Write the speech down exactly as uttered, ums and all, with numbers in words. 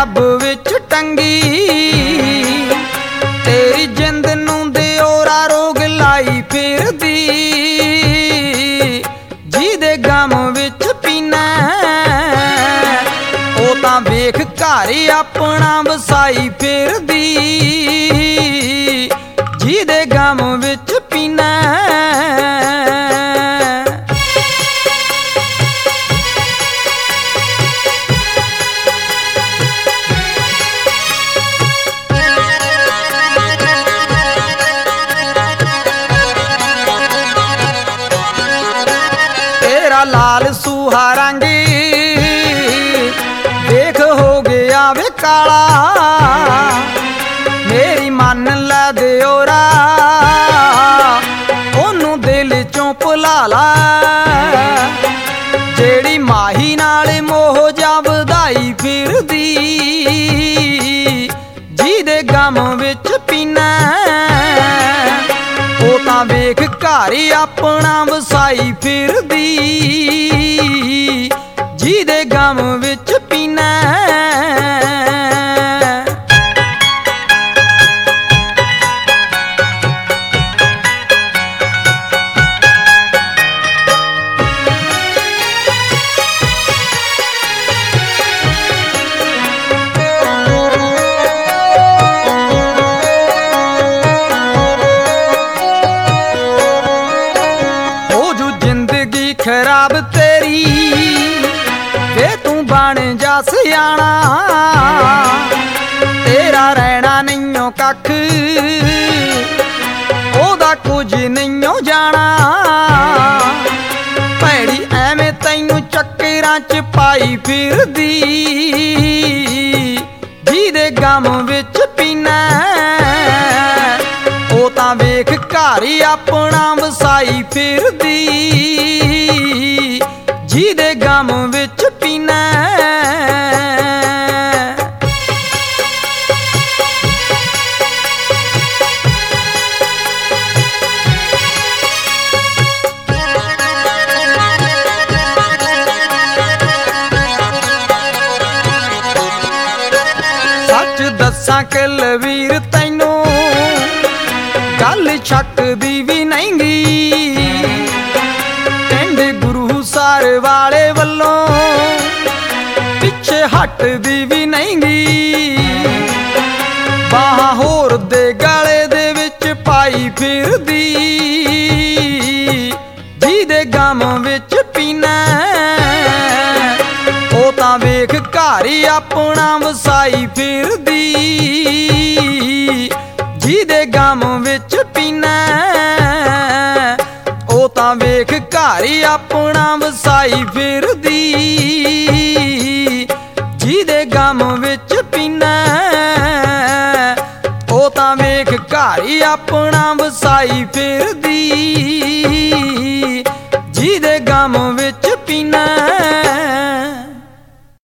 ਰੱਬ ਵਿੱਚ ਟੰਗੀ, ਤੇਰੀ ਜਿੰਦ ਨੂੰ ਦਿਓਰਾ ਰੋਗ ਲਾਈ ਫਿਰਦੀ। ਜਿਹਦੇ ਗਮ ਵਿੱਚ ਪੀਨਾ ਉਹ ਤਾਂ ਵੇਖ ਘਰ ਆਪਣਾ ਵਸਾਈ ਫਿਰਦੀ। ਜਿਹਦੇ ਗਮ ਵਿੱਚ ਪੀਨਾ ਤੇਰਾ ਲਾਲ ਸੂਹਾ ਰੰਗ ਦੇਖ ਹੋ ਗਿਆ ਵੇ ਕਾਲਾ। ਮੇਰੀ ਮੰਨ ਲੈ ਦਿਓਰਾ ਉਹਨੂੰ ਦਿਲ ਚੋਂ ਭੁਲਾ ਲਾ। ਜਿਹੜੀ ਮਾਹੀ ਨਾਲ ਮੋਹ ਜਾ ਵਧਾਈ ਫਿਰਦੀ। ਜਿਹਦੇ ਗਮ ਵਿੱਚ ਪੀਨਾ ਉਹ ਤਾਂ ਵੇਖ ਘਰ ਆਪਣਾ ਵਸਾਈ ਫਿਰਦੀ। ਜਿਹਦੇ ਗਮ ਵਿੱਚ ਪੀਨਾ ਖਰਾਬ ਤੇਰੀ ਵੇ ਤੂੰ ਬਣ ਜਾ ਸਿਆਣਾ। ਤੇਰਾ ਰਹਿਣਾ ਨਹੀਂਓ ਕੱਖ ਉਹਦਾ ਕੁਝ ਨਹੀਂਓ ਜਾਣਾ। ਭੈੜੀ ਐਵੇਂ ਤੈਨੂੰ ਚੱਕਰਾਂ ਚ ਪਾਈ ਫਿਰਦੀ। ਜਿਹਦੇ ਗਮ ਵਿੱਚ ਪੀਨਾ ਉਹ ਤਾਂ ਵੇਖ ਘਰ ਆਪਣਾ ਵਸਾਈ ਫਿਰਦੀ। ਜਿਹਦੇ ਗਮ ਵਿੱਚ ਪੀਨਾ ਸੱਚ ਦੱਸਾਂ ਕੁਲਵੀਰ ਤੈਨੂੰ ਗੱਲ ਛੱਕਦੀ ਵੀ ਨਹੀਂਗੀ। ਪਿੰਡ ਗੁਰੂਸਰ ਵਾਲੇ ਵੱਲੋਂ ਪਿੱਛੇ ਹਟਦੀ ਵੀ ਨਹੀਂਗੀ। ਬਾਹਾਂ ਹੋਰ ਦੇ ਗਲੇ ਦੇ ਵਿੱਚ ਪਾਈ ਫਿਰਦੀ। ਜਿਹਦੇ ਗਮ ਵਿੱਚ ਪੀਨਾ ਉਹ ਤਾਂ ਵੇਖ ਘਰ ਆਪਣਾ ਵਸਾਈ ਫਿਰਦੀ। ਜਿਹਦੇ ਗਮ ਵਿੱਚ ਪੀਨਾ ਉਹ ਤਾਂ ਵੇਖ ਘਰ ਆਪਣਾ ਵਸਾਈ ਫਿਰਦੀ। ਜਿਹਦੇ ਗਮ ਵਿੱਚ ਪੀਨਾ ਉਹ ਤਾਂ ਵੇਖ ਘਰ ਆਪਣਾ ਵਸਾਈ ਫਿਰਦੀ। ਜਿਹਦੇ ਗਮ ਵਿੱਚ ਪੀਨਾ